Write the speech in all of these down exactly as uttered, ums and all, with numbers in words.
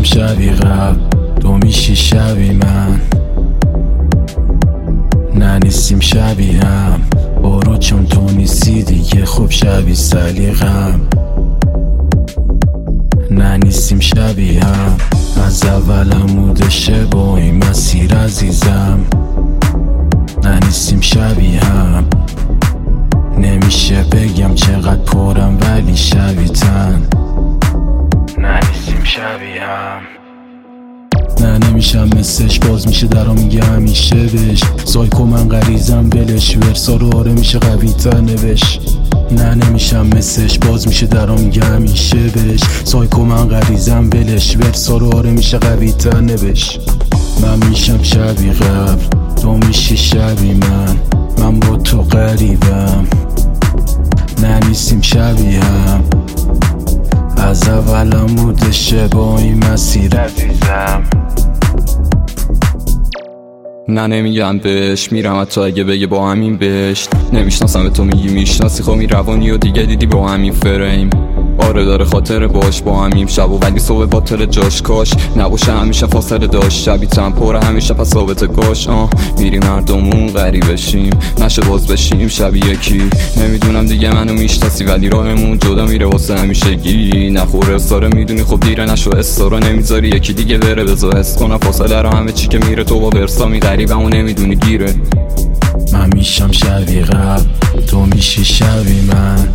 شبیه قبل، تو میشی شبیه من. نه نیستیم شبیه هم، برو چون تو نیستی دیگه. خب شبیه سلیقم. نه نیستیم شبیه هم، از اول عمودشه با این مسیر عزیزم. نه نیستیم شبیه هم، نمیشه بگم چقدر پرم ولی شبیه تن. نه نیستیم شبیه هم. نه نمیشم مثلش، باز میشه درا میگه همیشه بش. سایکو من غریزم بلش، ورسا رو آره میشه قوی تر نوش. نه نمیشم مثلش، باز میشه درا میگه همیشه بش. سایکو من غریزم بلش، ورسا رو آره میشه قوی تر نوش. من میشم شبیه قبل، تو میشی شبیه من. من با تو غریبم. نه نیستیم شبیه هم، از اول عمودشه با این مسیر عزیزم. نه نمیگم بهش، میرم حتی اگه بگه با همین بهش. نمیشناسم به تو میگی میشناسی، خب می روانی و دیگه دیدی با همین فریم. آره داره خاطر باش با همیم شب و ولی صبح باطل جاش کاش نباشه همیشه فاصله داشت. شبی تن پره همیشه پس ثابت گاش. آه میریم مردمون غریب بشیم، نشه باز بشیم شبیه یکی. نمیدونم دیگه منو میشناسی ولی راهمون جدا میره واسه همیشگی. نخوره استاره میدونی خب دیره، نشو استاره نمیذاری یکی دیگه بره. بذار حس کنم فاصله رو همه چی که میره، تو با برسا می غریبم و نمیدونی گیره. من میشم شبیه قبل، تو میشی شبیه من.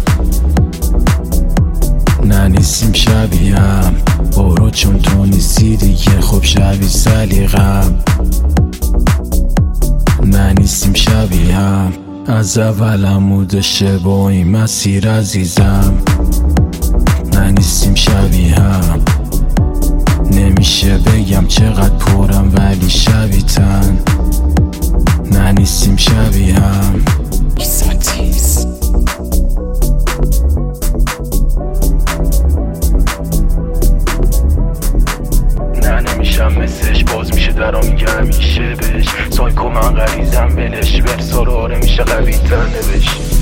نه نیستیم شبیه هم، برو چون تو نیستی دیگه. خب شبیه سلیقم. نه نیستیم شبیه هم، از اول عمودشه با این مسیر عزیزم. نه نیستیم شبیه هم، نمیشه بگم چقدر پرم ولی شبیه تن. نه نیستیم شبیه هم. نمیشم مثلش، باز میشه درا میگه همیشه بش. سایکو من غریزم بلش، ورسا رو آره میشه قوی تر نوش.